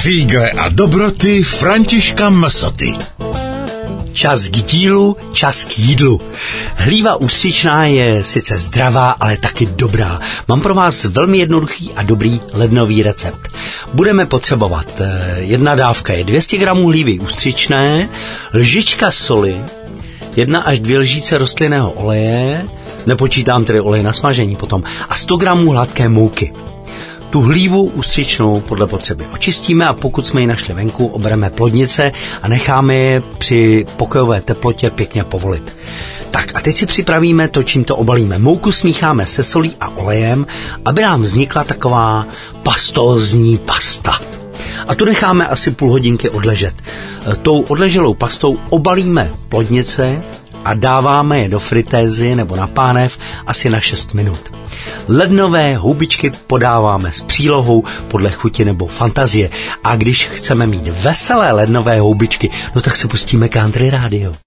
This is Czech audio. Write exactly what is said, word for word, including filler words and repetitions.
Fígle a dobroty Františka Msoty. Čas k dílu, čas k jídlu. Hlíva ústřičná je sice zdravá, ale taky dobrá. Mám pro vás velmi jednoduchý a dobrý lednový recept. Budeme potřebovat jedna dávka je dvě stě gramů hlívy ústřičné, lžička soli, jedna až dvě lžíce rostlinného oleje, nepočítám tedy olej na smažení potom, a sto gramů hladké mouky. Tu hlívu ústřičnou podle potřeby očistíme a pokud jsme ji našli venku, obereme plodnice a necháme je při pokojové teplotě pěkně povolit. Tak a teď si připravíme to, čím to obalíme. Mouku smícháme se solí a olejem, aby nám vznikla taková pastózní pasta. A tu necháme asi půl hodinky odležet. Tou odleželou pastou obalíme plodnice a dáváme je do fritézy nebo na pánev asi na šest minut. Lednové houbičky podáváme s přílohou podle chuti nebo fantazie. A když chceme mít veselé lednové houbičky, no tak si pustíme Country Radio.